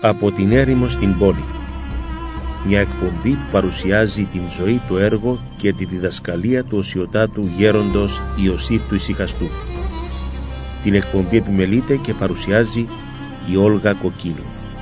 από την έρημο στην πόλη. Μια εκπομπή που παρουσιάζει την ζωή, το έργο και τη διδασκαλία του οσιοτάτου γέροντος Ιωσήφ του Ησυχαστού. Την εκπομπή επιμελείται και παρουσιάζει η Όλγα Κοκκίνου.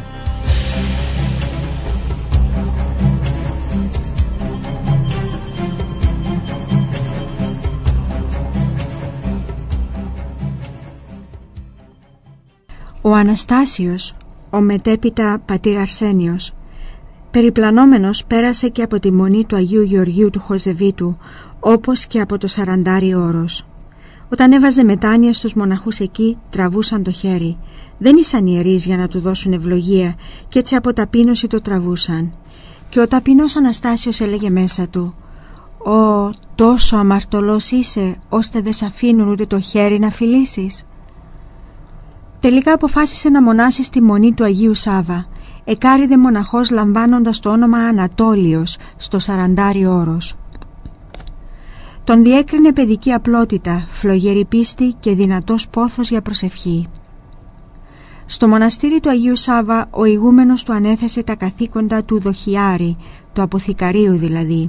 Ο Αναστάσιος, ο μετέπειτα πατήρ Αρσένιος, περιπλανόμενος πέρασε και από τη μονή του Αγίου Γεωργίου του Χοζεβίτου, όπως και από το Σαραντάριο Όρος. Όταν έβαζε μετάνοια στους μοναχούς εκεί, τραβούσαν το χέρι. Δεν ήσαν ιερείς για να του δώσουν ευλογία και έτσι από ταπείνωση το τραβούσαν. Και ο ταπεινός Αναστάσιος έλεγε μέσα του: «Ω, τόσο αμαρτωλός είσαι, ώστε δεν σ' αφήνουν ούτε το χέρι να φιλήσεις». Τελικά αποφάσισε να μονάσει στη μονή του Αγίου Σάβα. Εκάριδε μοναχός λαμβάνοντας το όνομα Ανατόλιος στο Σαραντάριο Όρος. Τον διέκρινε παιδική απλότητα, φλογερή πίστη και δυνατός πόθος για προσευχή. Στο μοναστήρι του Αγίου Σάβα ο ηγούμενος του ανέθεσε τα καθήκοντα του δοχιάρη, του αποθηκαρίου δηλαδή.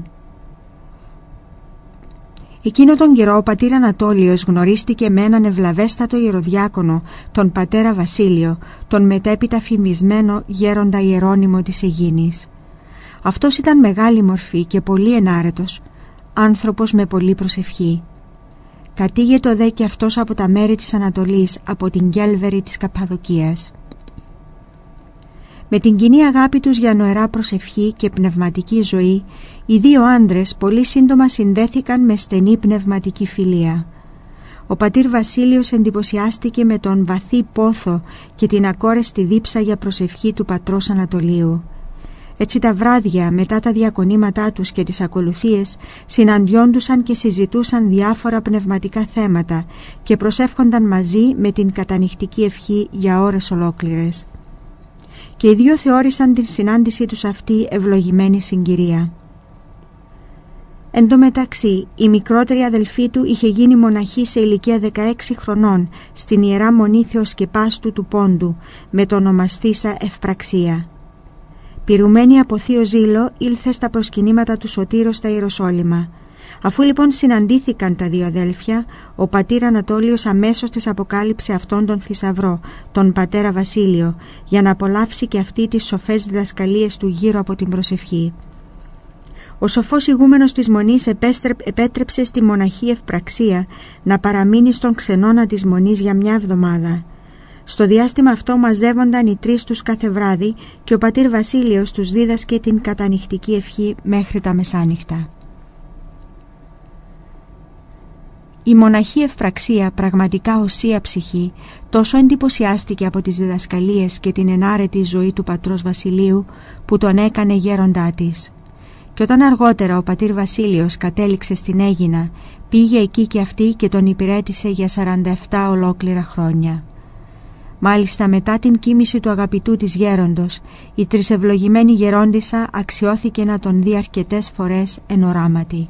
Εκείνο τον καιρό ο πατήρ Ανατόλιος γνωρίστηκε με έναν ευλαβέστατο ιεροδιάκονο, τον πατέρα Βασίλειο, τον μετέπειτα φημισμένο γέροντα Ιερώνυμο της Αιγίνης. Αυτός ήταν μεγάλη μορφή και πολύ ενάρετος, άνθρωπος με πολλή προσευχή. Κατήγετο δε και αυτός από τα μέρη της Ανατολής, από την Κέλβερη της Καππαδοκίας. Με την κοινή αγάπη τους για νοερά προσευχή και πνευματική ζωή, οι δύο άντρες πολύ σύντομα συνδέθηκαν με στενή πνευματική φιλία. Ο πατήρ Βασίλειος εντυπωσιάστηκε με τον βαθύ πόθο και την ακόρεστη δίψα για προσευχή του πατρός Ανατολίου. Έτσι τα βράδια μετά τα διακονήματά τους και τις ακολουθίες συναντιόντουσαν και συζητούσαν διάφορα πνευματικά θέματα και προσεύχονταν μαζί με την κατανυχτική ευχή για ώρες ολόκληρες. Και οι δύο θεώρησαν την συνάντησή τους αυτή ευλογημένη συγκυρία. Εν τω μεταξύ, η μικρότερη αδελφή του είχε γίνει μοναχή σε ηλικία 16 χρονών στην Ιερά Μονή Θεοσκεπάστου του Πόντου με το ονομαστήσα Ευπραξία. Πυρουμένη από θείο ζήλο ήλθε στα προσκυνήματα του Σωτήρου στα Ιεροσόλυμα. Αφού λοιπόν συναντήθηκαν τα δύο αδέλφια, ο πατήρ Ανατόλιος αμέσως της αποκάλυψε αυτόν τον θησαυρό, τον πατέρα Βασίλειο, για να απολαύσει και αυτή τις σοφές διδασκαλίες του γύρω από την προσευχή. Ο σοφός ηγούμενος της Μονής επέτρεψε στη μοναχή Ευπραξία να παραμείνει στον ξενώνα της Μονής για μια εβδομάδα. Στο διάστημα αυτό μαζεύονταν οι τρεις τους κάθε βράδυ και ο πατήρ Βασίλειος τους δίδασκε την κατανυχτική ευχή μέχρι τα μεσάνυχτα. Η μοναχή Ευπραξία, πραγματικά οσία ψυχή, τόσο εντυπωσιάστηκε από τις διδασκαλίες και την ενάρετη ζωή του πατρός Βασιλείου που τον έκανε γέροντά της. Και όταν αργότερα ο πατήρ Βασίλειος κατέληξε στην Αίγινα, πήγε εκεί και αυτή και τον υπηρέτησε για 47 ολόκληρα χρόνια. Μάλιστα μετά την κοίμηση του αγαπητού της γέροντος, η τρισευλογημένη γερόντισσα αξιώθηκε να τον δει αρκετές φορές εν οράματι.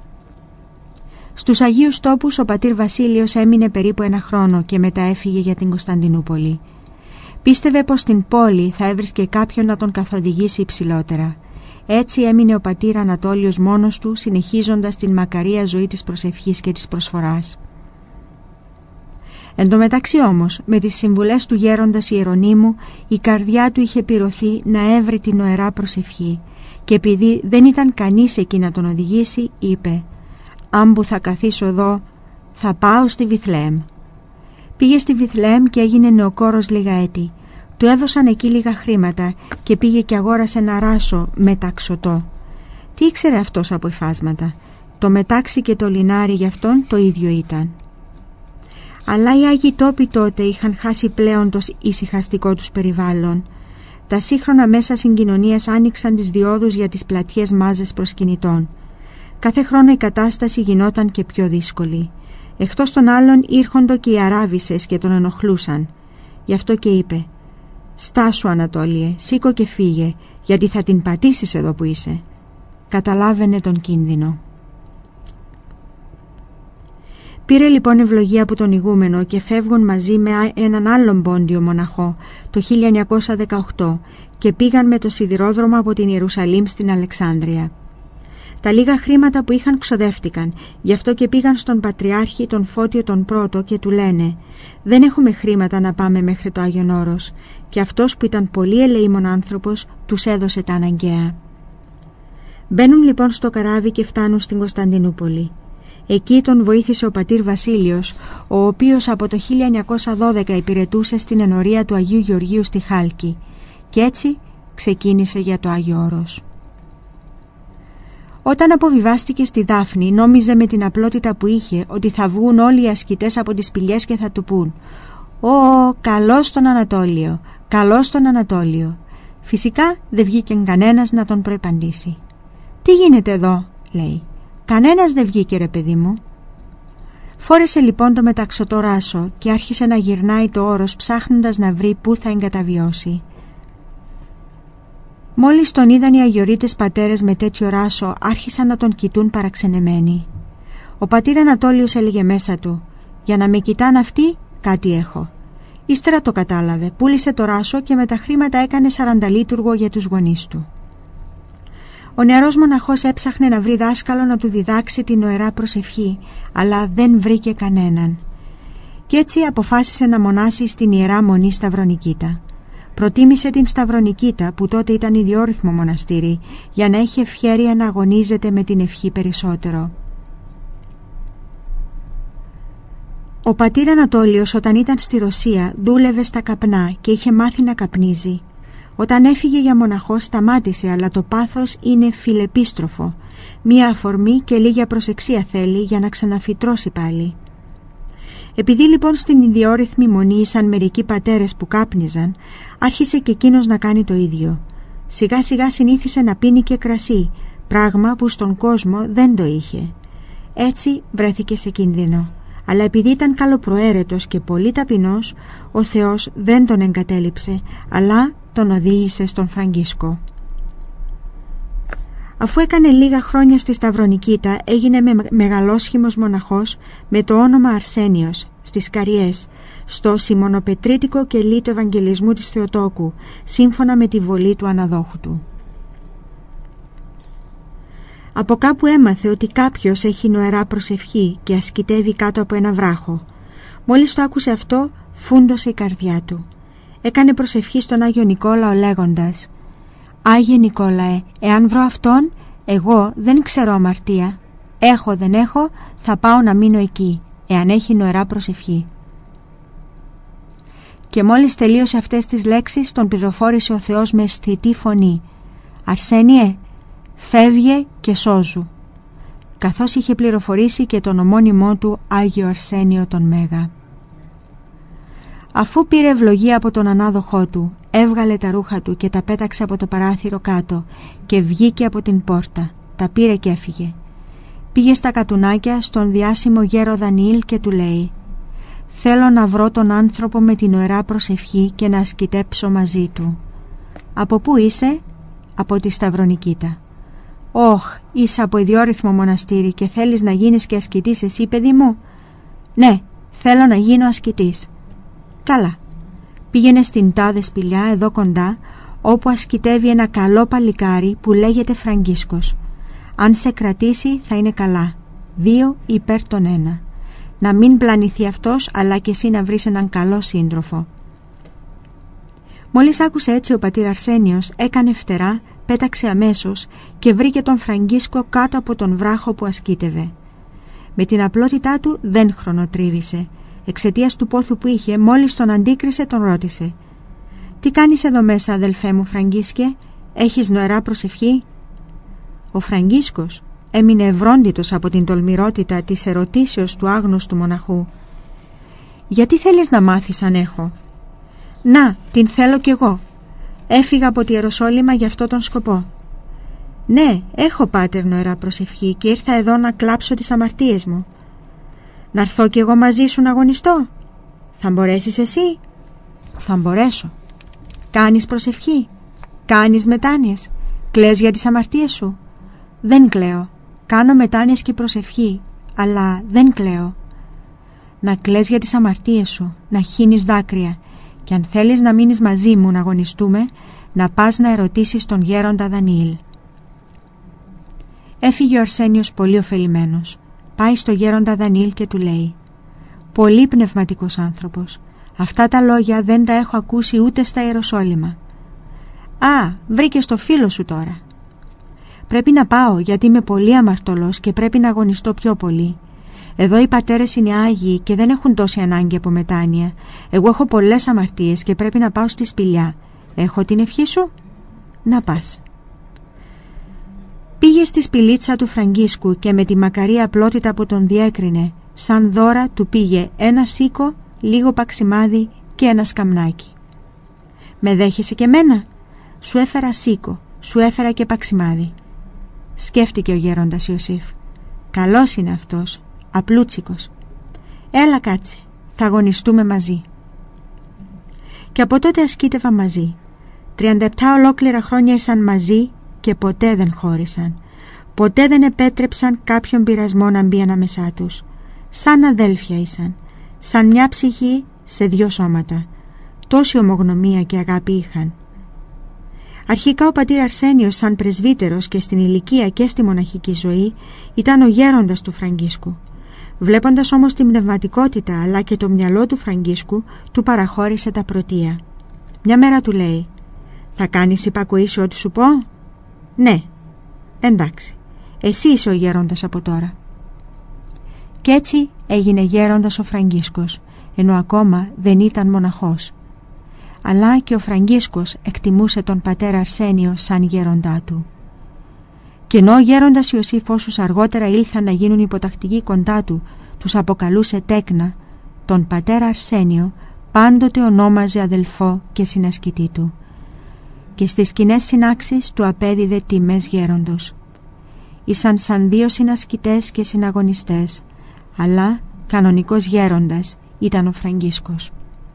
Στους Αγίους Τόπους ο πατήρ Βασίλειος έμεινε περίπου 1 χρόνο και μετά έφυγε για την Κωνσταντινούπολη. Πίστευε πως στην πόλη θα έβρισκε κάποιον να τον καθοδηγήσει υψηλότερα. Έτσι έμεινε ο πατήρ Ανατόλιος μόνος του, συνεχίζοντας την μακαρία ζωή της προσευχής και της προσφοράς. Εν τω μεταξύ όμως, με τις συμβουλές του γέροντας Ιερονύμου, η καρδιά του είχε πυρωθεί να έβρει την νοερά προσευχή και επειδή δεν ήταν κανείς εκεί να τον οδηγήσει, είπε «Αν που θα καθίσω εδώ, θα πάω στη Βιθλεέμ». Πήγε στη Βιθλεέμ και έγινε νεοκόρος λίγα έτη. Του έδωσαν εκεί λίγα χρήματα και πήγε και αγόρασε ένα ράσο μεταξωτό. Τι ήξερε αυτός από υφάσματα? Το μετάξι και το λινάρι για αυτόν το ίδιο ήταν. Αλλά οι Άγιοι Τόποι τότε είχαν χάσει πλέον το ησυχαστικό τους περιβάλλον. Τα σύγχρονα μέσα συγκοινωνίας άνοιξαν τις διόδους για τις πλατιές μάζες προσκυνητών. Κάθε χρόνο η κατάσταση γινόταν και πιο δύσκολη. Εκτός των άλλων ήρχοντο και οι Αράβισσες και τον ενοχλούσαν. Γι' αυτό και είπε «Στάσου Ανατόλιε, σήκω και φύγε, γιατί θα την πατήσεις εδώ που είσαι». Καταλάβαινε τον κίνδυνο. Πήρε λοιπόν ευλογία από τον ηγούμενο και φεύγουν μαζί με έναν άλλον πόντιο μοναχό το 1918 και πήγαν με το σιδηρόδρομο από την Ιερουσαλήμ στην Αλεξάνδρεια. Τα λίγα χρήματα που είχαν ξοδεύτηκαν, γι' αυτό και πήγαν στον Πατριάρχη τον Φώτιο τον Πρώτο και του λένε «Δεν έχουμε χρήματα να πάμε μέχρι το Άγιον Όρος», και αυτός που ήταν πολύ ελεήμων άνθρωπος τους έδωσε τα αναγκαία. Μπαίνουν λοιπόν στο καράβι και φτάνουν στην Κωνσταντινούπολη. Εκεί τον βοήθησε ο πατήρ Βασίλειος, ο οποίος από το 1912 υπηρετούσε στην ενορία του Αγίου Γεωργίου στη Χάλκη, και έτσι ξεκίνησε για το Άγιο Όρος. Όταν αποβιβάστηκε στη Δάφνη, νόμιζε με την απλότητα που είχε ότι θα βγουν όλοι οι ασκητές από τις σπηλιές και θα του πούν «Ω, καλώς στον Ανατόλιο, καλώς στον Ανατόλιο». Φυσικά δεν βγήκε κανένας να τον προεπαντήσει. «Τι γίνεται εδώ», λέει. «Κανένας δεν βγήκε, ρε παιδί μου». Φόρεσε λοιπόν το μεταξωτό ράσο και άρχισε να γυρνάει το όρος ψάχνοντας να βρει πού θα εγκαταβιώσει. Μόλις τον είδαν οι αγιορείτες πατέρες με τέτοιο ράσο, άρχισαν να τον κοιτούν παραξενεμένοι. Ο πατήρ Ανατόλιος έλεγε μέσα του «Για να με κοιτάν αυτοί, κάτι έχω». Ύστερα το κατάλαβε, πούλησε το ράσο και με τα χρήματα έκανε 40 λίτουργο για τους γονείς του. Ο νεαρός μοναχός έψαχνε να βρει δάσκαλο να του διδάξει την νοερά προσευχή, αλλά δεν βρήκε κανέναν. Κι έτσι αποφάσισε να μονάσει στην Ιερά Μονή Σταυρονικήτα. Προτίμησε την Σταυρονικήτα, που τότε ήταν ιδιόρυθμο μοναστήρι, για να έχει ευχέρεια να αγωνίζεται με την ευχή περισσότερο. Ο πατήρ Ανατόλιος όταν ήταν στη Ρωσία δούλευε στα καπνά και είχε μάθει να καπνίζει. Όταν έφυγε για μοναχός σταμάτησε, αλλά το πάθος είναι φιλεπίστροφο. Μία αφορμή και λίγια προσεξία θέλει για να ξαναφυτρώσει πάλι. Επειδή λοιπόν στην ιδιόρυθμη μονή ήσαν μερικοί πατέρες που κάπνιζαν, άρχισε και εκείνος να κάνει το ίδιο. Σιγά σιγά συνήθισε να πίνει και κρασί, πράγμα που στον κόσμο δεν το είχε. Έτσι βρέθηκε σε κίνδυνο. Αλλά επειδή ήταν καλοπροαίρετος και πολύ ταπεινός, ο Θεός δεν τον εγκατέλειψε, αλλά τον οδήγησε στον Φραγκίσκο. Αφού έκανε λίγα χρόνια στη Σταυρονικήτα, έγινε μεγαλόσχημος μοναχός με το όνομα Αρσένιος στις Καριές, στο Σιμωνοπετρίτικο κελί του Ευαγγελισμού της Θεοτόκου, σύμφωνα με τη βολή του αναδόχου του. Από κάπου έμαθε ότι κάποιος έχει νοερά προσευχή και ασκητεύει κάτω από ένα βράχο. Μόλις το άκουσε αυτό, φούντωσε η καρδιά του. Έκανε προσευχή στον Άγιο Νικόλαο λέγοντας «Άγιε Νικόλαε, εάν βρω αυτόν, εγώ δεν ξέρω αμαρτία. Έχω δεν έχω, θα πάω να μείνω εκεί, εάν έχει νοερά προσευχή». Και μόλις τελείωσε αυτές τις λέξεις, τον πληροφόρησε ο Θεός με αισθητή φωνή «Αρσένιε, φεύγε και σώζου», καθώς είχε πληροφορήσει και τον ομώνυμό του Άγιο Αρσένιο τον Μέγα. Αφού πήρε ευλογία από τον ανάδοχό του, έβγαλε τα ρούχα του και τα πέταξε από το παράθυρο κάτω και βγήκε από την πόρτα, τα πήρε και έφυγε. Πήγε στα κατουνάκια στον διάσημο γέρο Δανιήλ και του λέει «Θέλω να βρω τον άνθρωπο με την νοερά προσευχή και να ασκητέψω μαζί του». «Από πού είσαι?» «Από τη Σταυρονικήτα». «Όχ, είσαι από ιδιόρυθμο μοναστήρι και θέλεις να γίνεις και ασκητής εσύ, παιδί μου?» «Ναι, θέλω να γίνω ασκητής». «Καλά, πήγαινε στην τάδε σπηλιά εδώ κοντά, όπου ασκητεύει ένα καλό παλικάρι που λέγεται Φραγκίσκος. Αν σε κρατήσει θα είναι καλά, 2 υπέρ τον 1. Να μην πλανηθεί αυτός, αλλά και εσύ να βρεις έναν καλό σύντροφο». Μόλις άκουσε έτσι ο πατήρ Αρσένιος, έκανε φτερά, πέταξε αμέσως και βρήκε τον Φραγκίσκο κάτω από τον βράχο που ασκήτευε. Με την απλότητά του δεν χρονοτρίβησε. Εξαιτίας του πόθου που είχε, μόλις τον αντίκρισε τον ρώτησε «Τι κάνεις εδώ μέσα, αδελφέ μου Φραγκίσκε, έχεις νοερά προσευχή?» Ο Φραγκίσκος έμεινε ευρόντιτος από την τολμηρότητα της ερωτήσεως του άγνωστου μοναχού. «Γιατί θέλεις να μάθεις αν έχω?» «Να, την θέλω κι εγώ. Έφυγα από τη Ιεροσόλυμα για αυτό τον σκοπό». «Ναι, έχω πάτερ νοερά προσευχή και ήρθα εδώ να κλάψω τις αμαρτίες μου». «Να έρθω κι εγώ μαζί σου να αγωνιστώ?» «Θα μπορέσεις εσύ?» «Θα μπορέσω». «Κάνεις προσευχή? Κάνεις μετάνοιες? Κλαις για τις αμαρτίες σου?» «Δεν κλαίω. Κάνω μετάνοιες και προσευχή, αλλά δεν κλαίω». να κλαις για τις αμαρτίες σου, να χύνεις δάκρυα και αν θέλεις να μείνεις μαζί μου να αγωνιστούμε, να πας να ερωτήσεις τον γέροντα Δανιήλ». Έφυγε ο Αρσένιος πολύ ωφελημένος. Πάει στο γέροντα Δανιήλ και του λέει: «Πολύ πνευματικός άνθρωπος. Αυτά τα λόγια δεν τα έχω ακούσει ούτε στα Ιεροσόλυμα». «Α, βρήκες το φίλο σου τώρα». «Πρέπει να πάω γιατί είμαι πολύ αμαρτωλός και πρέπει να αγωνιστώ πιο πολύ. Εδώ οι πατέρες είναι άγιοι και δεν έχουν τόση ανάγκη από μετάνοια. Εγώ έχω πολλές αμαρτίες και πρέπει να πάω στη σπηλιά. Έχω την ευχή σου?» «Να πας». Πήγε στη σπηλίτσα του Φραγκίσκου και με τη μακαρή απλότητα που τον διέκρινε, σαν δώρα του πήγε ένα σίκο, λίγο παξιμάδι και ένα σκαμνάκι. «Με δέχεσαι και μένα?» «Σου έφερα σίκο, σου έφερα και παξιμάδι». Σκέφτηκε ο γέροντας Ιωσήφ. «Καλός είναι αυτός, απλούτσικος. Έλα κάτσε, θα αγωνιστούμε μαζί». Και από τότε ασκήτευαν μαζί. 37 ολόκληρα χρόνια ήσαν μαζί και ποτέ δεν χώρισαν. Ποτέ δεν επέτρεψαν κάποιον πειρασμό να μπει ανάμεσά τους. Σαν αδέλφια ήσαν, σαν μια ψυχή σε δύο σώματα. Τόση ομογνωμία και αγάπη είχαν. Αρχικά ο πατήρ Αρσένιος σαν πρεσβύτερος και στην ηλικία και στη μοναχική ζωή ήταν ο γέροντας του Φραγκίσκου. Βλέποντας όμως την πνευματικότητα αλλά και το μυαλό του Φραγκίσκου, του παραχώρησε τα πρωτεία. Μια μέρα του λέει: «Θα κάνεις υπακοή σε ό,τι σου πω?» «Ναι». «Εντάξει, εσύ είσαι ο γέροντας από τώρα». Κι έτσι έγινε γέροντας ο Φραγκίσκος, ενώ ακόμα δεν ήταν μοναχός. Αλλά και ο Φραγκίσκος εκτιμούσε τον πατέρα Αρσένιο σαν γέροντά του. Και ενώ ο γέροντας Ιωσήφ όσους αργότερα ήλθαν να γίνουν υποτακτικοί κοντά του τους αποκαλούσε τέκνα, τον πατέρα Αρσένιο πάντοτε ονόμαζε αδελφό και συνασκητή του. Και στις κοινές συνάξεις του απέδιδε τιμές γέροντος. Ήσαν σαν δύο συνασκητές και συναγωνιστές, αλλά κανονικός γέροντας ήταν ο Φραγκίσκος.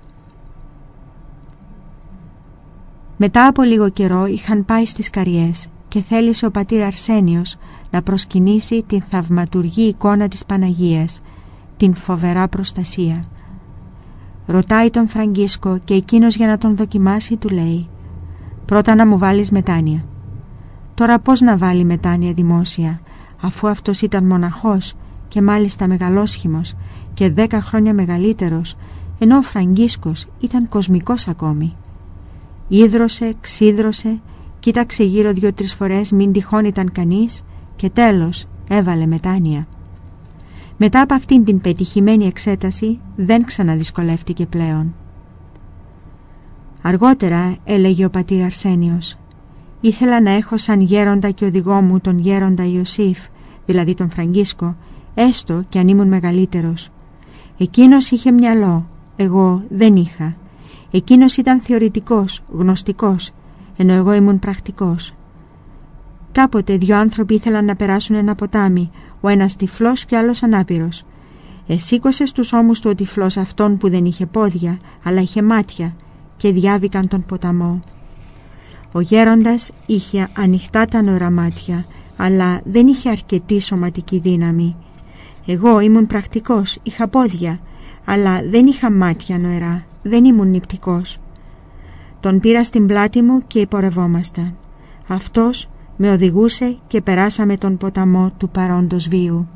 Μετά από λίγο καιρό είχαν πάει στις Καριές και θέλησε ο πατήρ Αρσένιος να προσκυνήσει την θαυματουργή εικόνα της Παναγίας, την φοβερά προστασία. Ρωτάει τον Φραγκίσκο και εκείνος για να τον δοκιμάσει του λέει: «Πρώτα να μου βάλεις μετάνοια». Τώρα πώς να βάλει μετάνοια δημόσια, αφού αυτός ήταν μοναχός και μάλιστα μεγαλόσχημος και 10 χρόνια μεγαλύτερος, ενώ ο Φραγκίσκος ήταν κοσμικός ακόμη. Ίδρωσε, ξίδρωσε, κοίταξε γύρω 2-3 φορές μην τυχόν ήταν κανείς και τέλος έβαλε μετάνοια. Μετά από αυτήν την πετυχημένη εξέταση δεν ξαναδυσκολεύτηκε πλέον. Αργότερα έλεγε ο πατήρ Αρσένιος: «Ήθελα να έχω σαν γέροντα και οδηγό μου τον γέροντα Ιωσήφ, δηλαδή τον Φραγκίσκο, έστω και αν ήμουν μεγαλύτερος. Εκείνος είχε μυαλό, εγώ δεν είχα. Εκείνος ήταν θεωρητικός, γνωστικός, ενώ εγώ ήμουν πρακτικός. Κάποτε 2 άνθρωποι ήθελαν να περάσουν ένα ποτάμι, ο ένας τυφλός και άλλος ανάπηρος. Εσήκωσε στους ώμους του ο τυφλός αυτόν που δεν είχε πόδια, αλλά είχε μάτια, και διάβηκαν τον ποταμό. Ο γέροντας είχε ανοιχτά τα νωρά μάτια, αλλά δεν είχε αρκετή σωματική δύναμη. Εγώ ήμουν πρακτικός, είχα πόδια, αλλά δεν είχα μάτια νοερά, δεν ήμουν νηπτικός. Τον πήρα στην πλάτη μου και υπορευόμασταν. Αυτός με οδηγούσε και περάσαμε τον ποταμό του παρόντος βίου.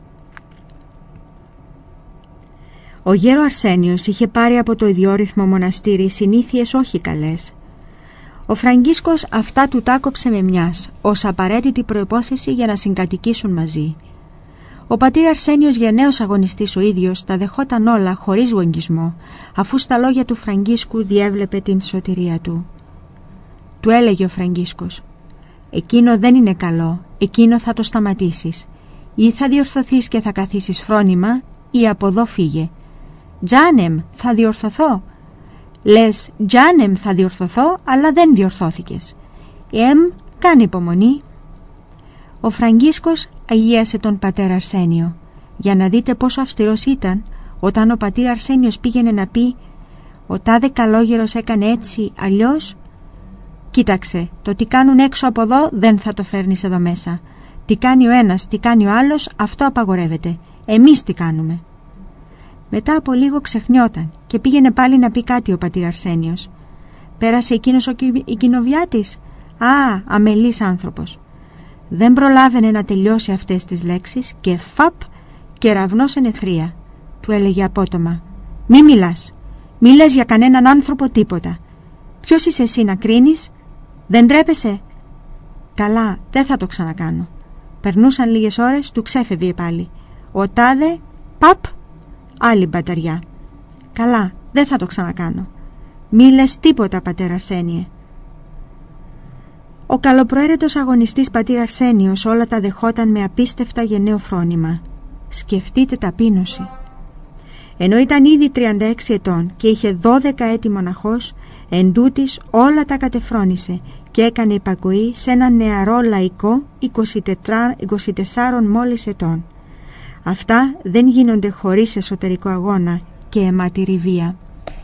Ο γέρο Αρσένιος είχε πάρει από το ιδιόρυθμο μοναστήρι συνήθειες όχι καλές. Ο Φραγκίσκος αυτά του τάκοψε με μιας, ως απαραίτητη προϋπόθεση για να συγκατοικήσουν μαζί. Ο πατήρ Αρσένιος, γενναίος αγωνιστής ο ίδιος, τα δεχόταν όλα χωρίς γογγισμό, αφού στα λόγια του Φραγκίσκου διέβλεπε την σωτηρία του. Του έλεγε ο Φραγκίσκος: «Εκείνο δεν είναι καλό, εκείνο θα το σταματήσεις. Ή θα διορθωθείς και θα καθίσεις φρόνημα, ή από εδώ φύγε». «Τζάνεμ, θα διορθωθώ». «Λες, Τζάνεμ, θα διορθωθώ, αλλά δεν διορθώθηκες». «Κάνε υπομονή». Ο Φραγκίσκος αγίασε τον πατέρα Αρσένιο. Για να δείτε πόσο αυστηρός ήταν, όταν ο πατήρ Αρσένιος πήγαινε να πει «Ο τάδε καλόγερος έκανε έτσι, αλλιώς», «Κοίταξε, το τι κάνουν έξω από εδώ δεν θα το φέρνεις εδώ μέσα. Τι κάνει ο ένας, τι κάνει ο άλλος, αυτό απαγορεύεται. Εμείς τι κάνουμε». Μετά από λίγο ξεχνιόταν και πήγαινε πάλι να πει κάτι ο πατήρ Αρσένιος. «Πέρασε εκείνος ο οικινοβιάτης? Α, αμελής άνθρωπος». Δεν προλάβαινε να τελειώσει αυτές τις λέξεις και φαπ, κεραυνός εν αιθρία. Του έλεγε απότομα: «Μη μιλάς, μη λες για κανέναν άνθρωπο τίποτα. Ποιος είσαι εσύ να κρίνεις? Δεν τρέπεσαι?» «Καλά, δεν θα το ξανακάνω». Περνούσαν λίγες ώρες, του ξέφευγε πάλι. «Ο τάδε, παπ, άλλη μπαταριά». «Καλά, δεν θα το ξανακάνω». «Μη λες τίποτα, πατέρα Αρσένιε». Ο καλοπροαίρετος αγωνιστής πατήρ Αρσένιος όλα τα δεχόταν με απίστευτα γενναίο φρόνημα. Σκεφτείτε ταπείνωση. Ενώ ήταν ήδη 36 ετών και είχε 12 έτη μοναχός, εντούτοις όλα τα κατεφρόνησε και έκανε υπακοή σε έναν νεαρό λαϊκό 24 μόλις ετών. Αυτά δεν γίνονται χωρίς εσωτερικό αγώνα και αιματηρή βία.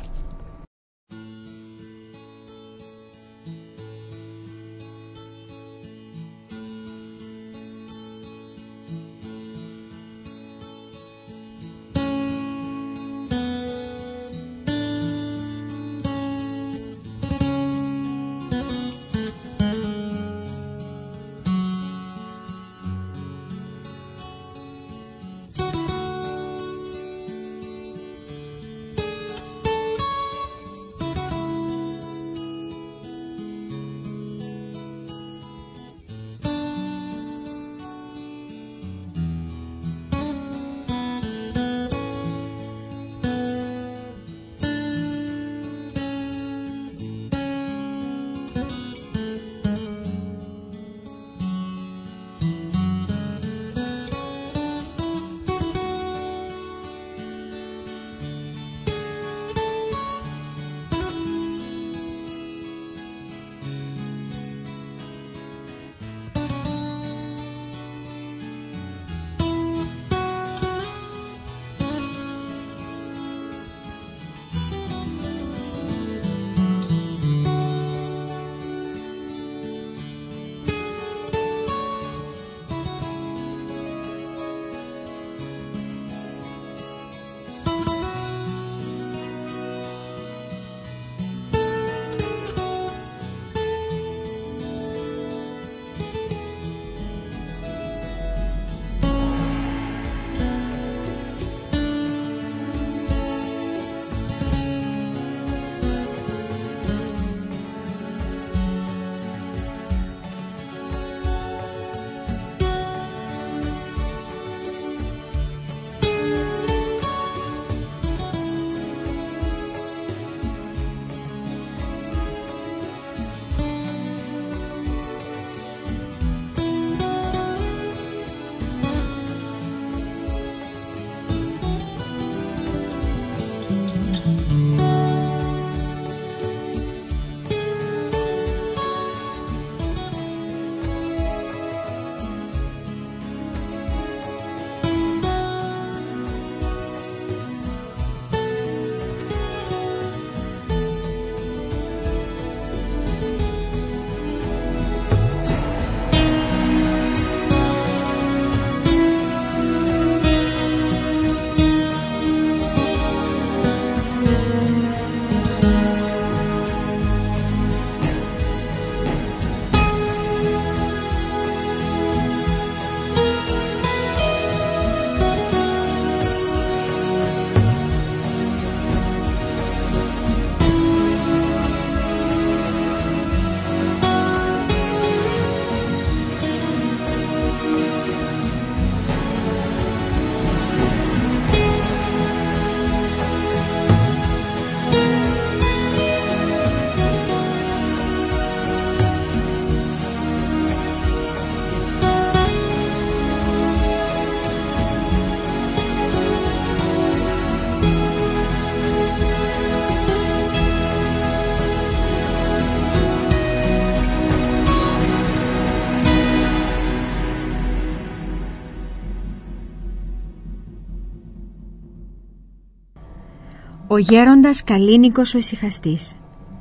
Ο γέροντας Καλίνικος ο Ησυχαστής.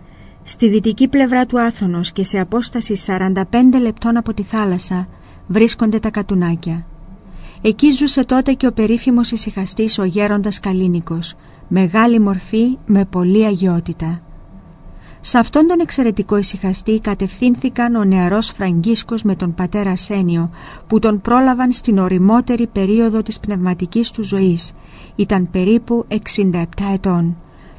Στη δυτική πλευρά του Άθωνος και σε απόσταση 45 λεπτών από τη θάλασσα βρίσκονται τα Κατουνάκια. Εκεί ζούσε τότε και ο περίφημος ησυχαστής ο γέροντας Καλίνικος, μεγάλη μορφή με πολλή αγιότητα. Σε αυτόν τον εξαιρετικό ησυχαστή κατευθύνθηκαν ο νεαρός Φραγκίσκος με τον πατέρα Αρσένιο, που τον πρόλαβαν στην οριμότερη περίοδο της πνευματικής του ζωής. Ήταν περίπου 67 ετών.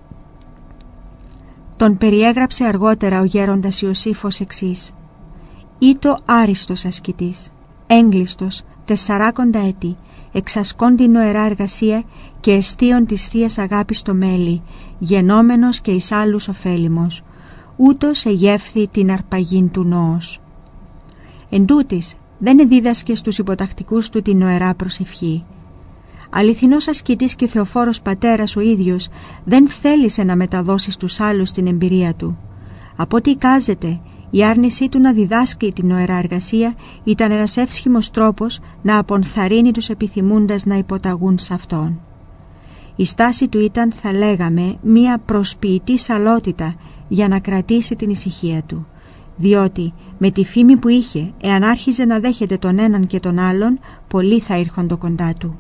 Τον περιέγραψε αργότερα ο γέροντας Ιωσήφος εξής: «Ήτο άριστος ασκητής, έγκλειστος, 40 έτη, εξασκών την νοερά εργασία και εστίον της θείας αγάπης στο μέλι, γενόμενος και εις άλλους ωφέλιμος, ούτως εγεύθη την αρπαγήν του νόος». Εν τούτης, δεν εδίδασκε στους υποτακτικούς του την νοερά προσευχή. Αληθινός ασκητής και θεοφόρος πατέρας ο ίδιος δεν θέλησε να μεταδώσει στους άλλους την εμπειρία του. Από ό,τι εικάζεται, η άρνησή του να διδάσκει την νοερά εργασία ήταν ένας εύσχυμος τρόπος να απονθαρρύνει τους επιθυμούντας να υποταγούν σε αυτόν. Η στάση του ήταν, θα λέγαμε, μία προσποιητή σαλότητα για να κρατήσει την ησυχία του, διότι με τη φήμη που είχε, εάν άρχιζε να δέχεται τον έναν και τον άλλον, πολλοί θα ήρχοντο κοντά του.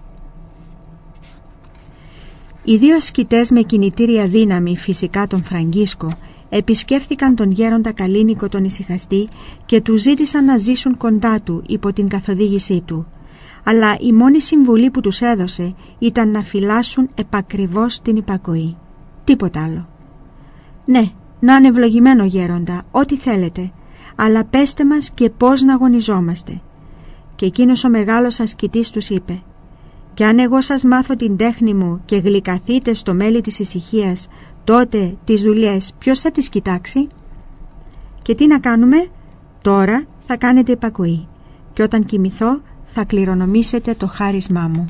Οι δύο ασκητές με κινητήρια δύναμη, φυσικά τον Φραγκίσκο, επισκέφθηκαν τον γέροντα Καλίνικο τον ησυχαστή και του ζήτησαν να ζήσουν κοντά του υπό την καθοδήγησή του. Αλλά η μόνη συμβουλή που τους έδωσε ήταν να φυλάσσουν επακριβώς την υπακοή. Τίποτα άλλο. «Ναι, να είναι ευλογημένο γέροντα, ό,τι θέλετε, αλλά πέστε μας και πώς να αγωνιζόμαστε». Και εκείνος ο μεγάλος ασκητής τους είπε: «Και αν εγώ σας μάθω την τέχνη μου και γλυκαθείτε στο μέλι της ησυχίας, τότε τις δουλειές ποιος θα τις κοιτάξει? Και τι να κάνουμε? Τώρα θα κάνετε υπακοή και όταν κοιμηθώ θα κληρονομήσετε το χάρισμά μου».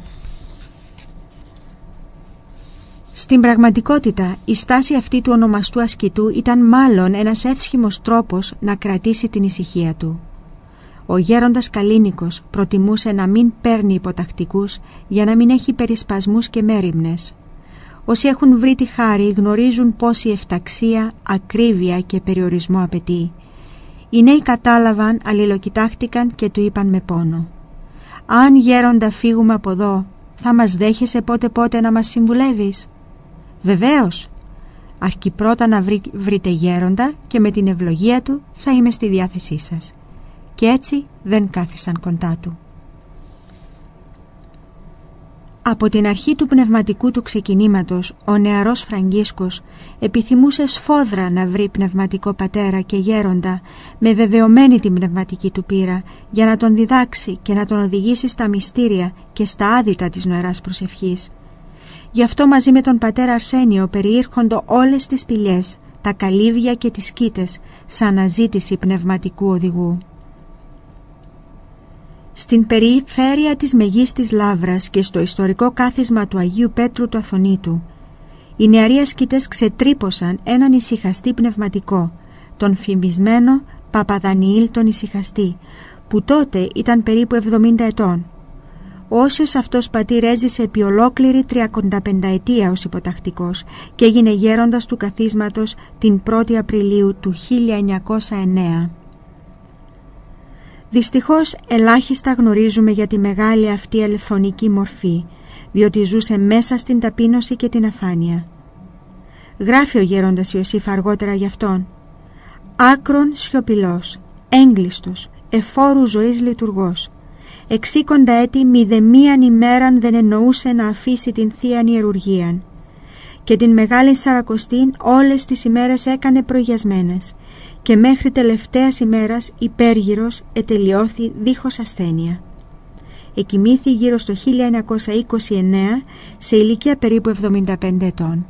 Στην πραγματικότητα, η στάση αυτή του ονομαστού ασκητού ήταν μάλλον ένας εύσχυμος τρόπος να κρατήσει την ησυχία του. Ο γέροντας Καλίνικος προτιμούσε να μην παίρνει υποτακτικούς για να μην έχει περισπασμούς και μέριμνες. Όσοι έχουν βρει τη χάρη γνωρίζουν πόση εφταξία, ακρίβεια και περιορισμό απαιτεί. Οι νέοι κατάλαβαν, αλληλοκοιτάχτηκαν και του είπαν με πόνο: «Αν γέροντα φύγουμε από εδώ, θα μας δέχεσαι πότε να μας συμβουλεύεις?» «Βεβαίως, αρκεί πρώτα να βρείτε γέροντα και με την ευλογία του θα είμαι στη διάθεσή σας». Και έτσι δεν κάθισαν κοντά του. Από την αρχή του πνευματικού του ξεκινήματος, ο νεαρός Φραγκίσκος επιθυμούσε σφόδρα να βρει πνευματικό πατέρα και γέροντα με βεβαιωμένη την πνευματική του πείρα για να τον διδάξει και να τον οδηγήσει στα μυστήρια και στα άδυτα της νοεράς προσευχής. Γι' αυτό μαζί με τον πατέρα Αρσένιο περιήρχοντο όλες τις πηλιές, τα καλύβια και τις σκήτες σαν αναζήτηση πνευματικού οδηγού. Στην περιφέρεια της Μεγίστης Λαύρας και στο ιστορικό κάθισμα του Αγίου Πέτρου του Αθωνίτου, οι νεαροί ασκητές ξετρύπωσαν έναν ησυχαστή πνευματικό, τον φημισμένο Παπαδανιήλ τον ησυχαστή, που τότε ήταν περίπου 70 ετών. Όσιος αυτός πατήρ έζησε επί ολόκληρη 35 ετία ως υποτακτικός και έγινε γέροντας του καθίσματος την 1η Απριλίου του 1909. Δυστυχώς ελάχιστα γνωρίζουμε για τη μεγάλη αυτή ελθονική μορφή, διότι ζούσε μέσα στην ταπείνωση και την αφάνεια. Γράφει ο γέροντας Ιωσήφ αργότερα γι' αυτόν: «Άκρον σιωπηλός, έγκλειστος, εφόρου ζωής λειτουργός. 60 έτη μηδεμίαν ημέραν δεν εννοούσε να αφήσει την θείαν ιερουργίαν. Και την Μεγάλη Σαρακοστήν όλες τις ημέρες έκανε προγιασμένες και μέχρι τελευταίας ημέρας υπέργυρος ετελειώθη δίχως ασθένεια. Εκοιμήθη γύρω στο 1929 σε ηλικία περίπου 75 ετών.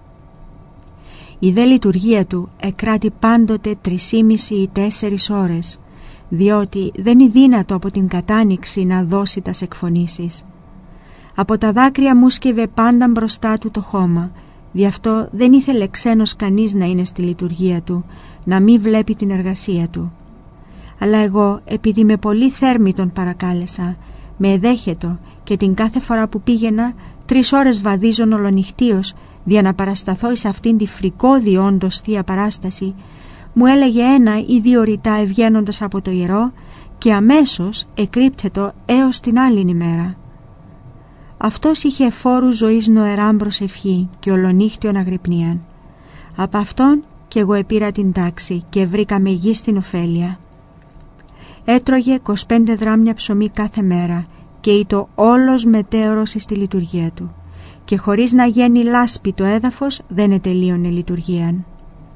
Η δε λειτουργία του εκράτη πάντοτε 3,5 ή 4 ώρες, διότι δεν είναι δύνατο από την κατάνοιξη να δώσει τας εκφωνήσεις. Από τα δάκρυα μουσκευε πάντα μπροστά του το χώμα, γι' αυτό δεν ήθελε ξένος κανείς να είναι στη λειτουργία του, να μην βλέπει την εργασία του. Αλλά εγώ, επειδή με πολύ θέρμη τον παρακάλεσα, με εδέχετο και την κάθε φορά που πήγαινα 3 ώρες βαδίζον ολονυχτίως δια να παρασταθώ εις αυτήν τη φρικώδη όντως θεία παράσταση, μου έλεγε 1 ή 2 ρητά ευγαίνοντας από το ιερό και αμέσως εκρύπτετο έως την άλλη ημέρα. Αυτός είχε εφόρου ζωής νοεράν προσευχή και ολονύχτιον αγρυπνίαν. Από αυτόν κι εγώ επήρα την τάξη και βρήκα μεγίστην ωφέλεια. Έτρωγε 25 δράμια ψωμί κάθε μέρα και ήτο όλος μετέωρος στη λειτουργία του, και χωρίς να γίνει λάσπη το έδαφος δεν ετελείωνε λειτουργίαν.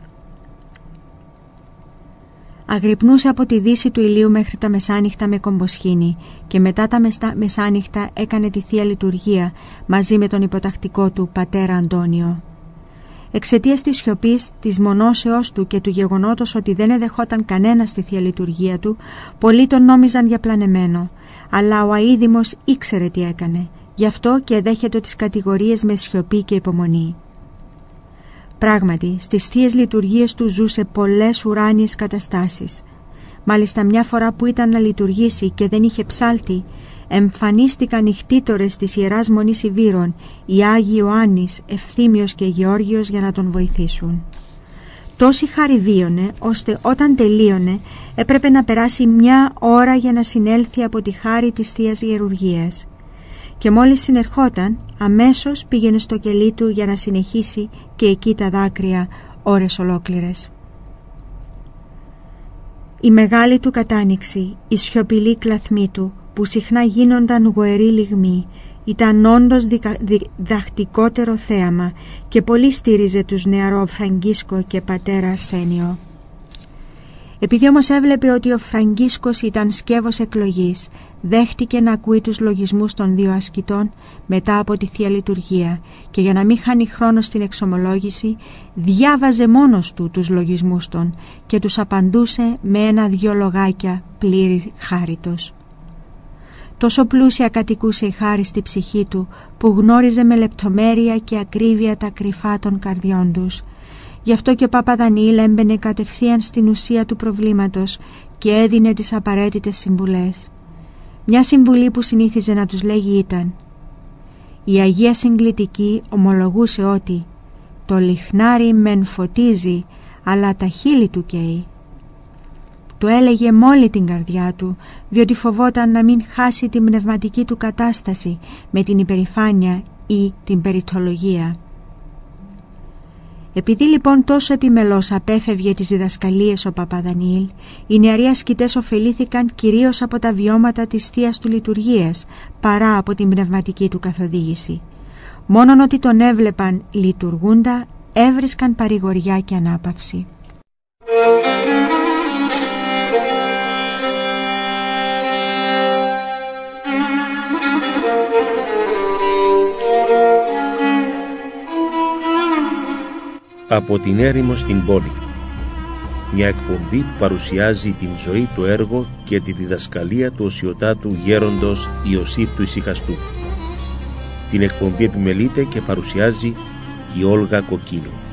Αγρυπνούσε από τη δύση του ηλίου μέχρι τα μεσάνυχτα με κομποσχήνη και μετά τα μεσάνυχτα έκανε τη Θεία Λειτουργία μαζί με τον υποτακτικό του πατέρα Αντώνιο. Εξαιτίας της σιωπής, της μονώσεως του και του γεγονότος ότι δεν εδεχόταν κανένα στη Θεία Λειτουργία του, πολλοί τον νόμιζαν για πλανεμένο, αλλά ο αείδημος ήξερε τι έκανε, γι' αυτό και δέχεται τις κατηγορίες με σιωπή και υπομονή. Πράγματι, στις Θείες Λειτουργίες του ζούσε πολλές ουράνιες καταστάσεις. Μάλιστα μια φορά που ήταν να λειτουργήσει και δεν είχε ψάλτη, εμφανίστηκαν οι χτίτορες της Ιεράς Μονής Ιβύρων, οι Άγιοι Ιωάννης, Ευθύμιος και Γεώργιος, για να τον βοηθήσουν. Τόση χάρη βίωνε, ώστε όταν τελείωνε έπρεπε να περάσει μια ώρα για να συνέλθει από τη χάρη της Θείας Ιερουργίας. Και μόλις συνερχόταν, αμέσως πήγαινε στο κελί του για να συνεχίσει και εκεί τα δάκρυα ώρες ολόκληρες. Η μεγάλη του κατάνοιξη, η σιωπηλή κλαθμή του, που συχνά γίνονταν γοεροί λιγμοί, ήταν όντως διδακτικότερο θέαμα και πολύ στήριζε τους νεαρό Φραγκίσκο και πατέρα Αρσένιο. Επειδή όμως έβλεπε ότι ο Φραγκίσκος ήταν σκεύος εκλογής, δέχτηκε να ακούει τους λογισμούς των δύο ασκητών μετά από τη Θεία Λειτουργία και για να μην χάνει χρόνο στην εξομολόγηση, διάβαζε μόνος του τους λογισμούς των και τους απαντούσε με 1-2 λογάκια πλήρη χάριτος. Τόσο πλούσια κατοικούσε η χάρη στη ψυχή του που γνώριζε με λεπτομέρεια και ακρίβεια τα κρυφά των καρδιών τους. Γι' αυτό και ο Παπαδανίλ έμπαινε κατευθείαν στην ουσία του προβλήματος και έδινε τις απαραίτητες συμβουλές. Μια συμβουλή που συνήθιζε να τους λέγει ήταν: η Αγία Συγκλητική ομολογούσε ότι το λιχνάρι μεν φωτίζει, αλλά τα χείλη του καίει. Το έλεγε με όλη την καρδιά του, διότι φοβόταν να μην χάσει την πνευματική του κατάσταση με την υπερηφάνεια ή την περιτολογία. Επειδή λοιπόν τόσο επιμελώς απέφευγε τις διδασκαλίες ο Παπαδανίλ, οι νεαροί ασκητές ωφελήθηκαν κυρίως από τα βιώματα της Θείας του Λειτουργίας παρά από την πνευματική του καθοδήγηση. Μόνον ότι τον έβλεπαν λειτουργούντα, έβρισκαν παρηγοριά και ανάπαυση. Από την έρημο στην πόλη. Μια εκπομπή που παρουσιάζει την ζωή, το έργο και τη διδασκαλία του οσιοτάτου γέροντος Ιωσήφ του Ησυχαστού. Την εκπομπή επιμελείται και παρουσιάζει η Όλγα Κοκκίνου.